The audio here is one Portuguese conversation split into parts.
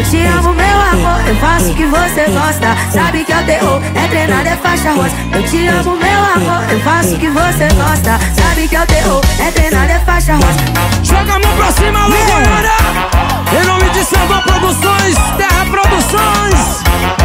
te amo, meu amor, eu faço o que você gosta. Sabe que é o terror, é treinado, é faixa rosa. Eu te amo, meu amor, eu faço o que você gosta. Sabe que é o terror, é treinado, é faixa rosa. Joga a mão pra cima, alô, Goiânia! Em nome de Salva Produções, Terra Produções.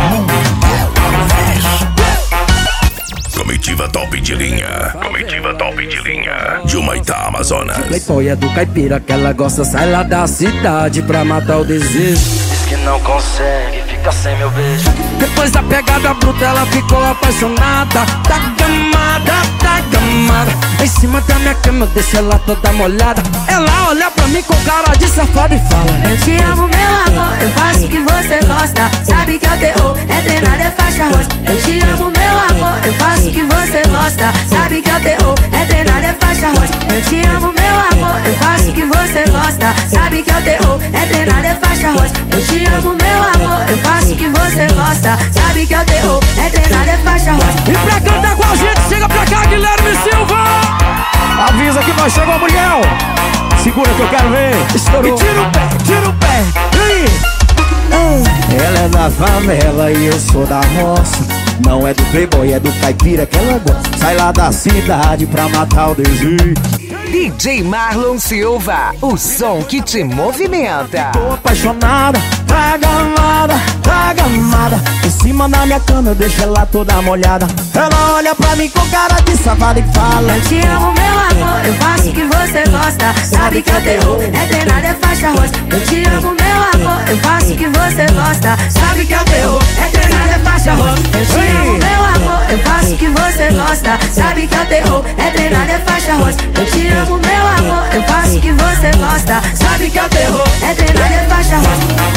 Comitiva top de linha. Comitiva top de linha. De Humaitá, Amazonas. Playboy é do caipira que ela gosta. Sai lá da cidade pra matar o desejo. Diz que não consegue, fica sem meu beijo. Depois da pegada bruta ela ficou apaixonada. Tá gamada, tá gamada. Em cima da minha cama eu deixo ela toda molhada. Ela olha pra mim com cara de safada e fala: eu te amo, meu amor, eu faço o que você gosta. Sabe que é o terror, é treinado, é faixa rosa. Eu te amo, meu amor, eu faço o que você gosta. Sabe que é o terror, é treinado, é faixa rosa. Eu te amo, meu amor, eu faço o que você gosta. Sabe que é o terror, é treinado, é faixa rosa. Eu te amo, meu amor, eu faço o que você gosta. Sabe que é o terror, é treinado, é faixa rosa. E pra cantar com a gente, chega pra cá, Guilherme Silva. Avisa que nós chegou, Muriel. Segura que eu quero ver. Estourou. E tira o pé, tira o pé. E aí? Ela é da favela e eu sou da roça. Não é do playboy, é do caipira que ela gosta. Sai lá da cidade pra matar o desejo. DJ Marlon Silva, o som que te movimenta. Tô apaixonada, tá gamada, tá gamada. Em cima da minha cama eu deixo ela toda molhada. Ela olha pra mim com cara de safada e fala: eu te amo, meu amor, eu faço o que você gosta. Sabe que é o terror, é treinado, é faixa rosa. Eu te amo, meu amor, eu faço o que você gosta. Sabe que é o terror, é treinado, é faixa rosa. Eu te amo, meu amor, eu faço o que você gosta. Sabe que é o terror, é treinado, é faixa rosa. Eu te amo, meu amor, eu faço o que você gosta. Sabe que é o terror, é treinado, é faixa rosa.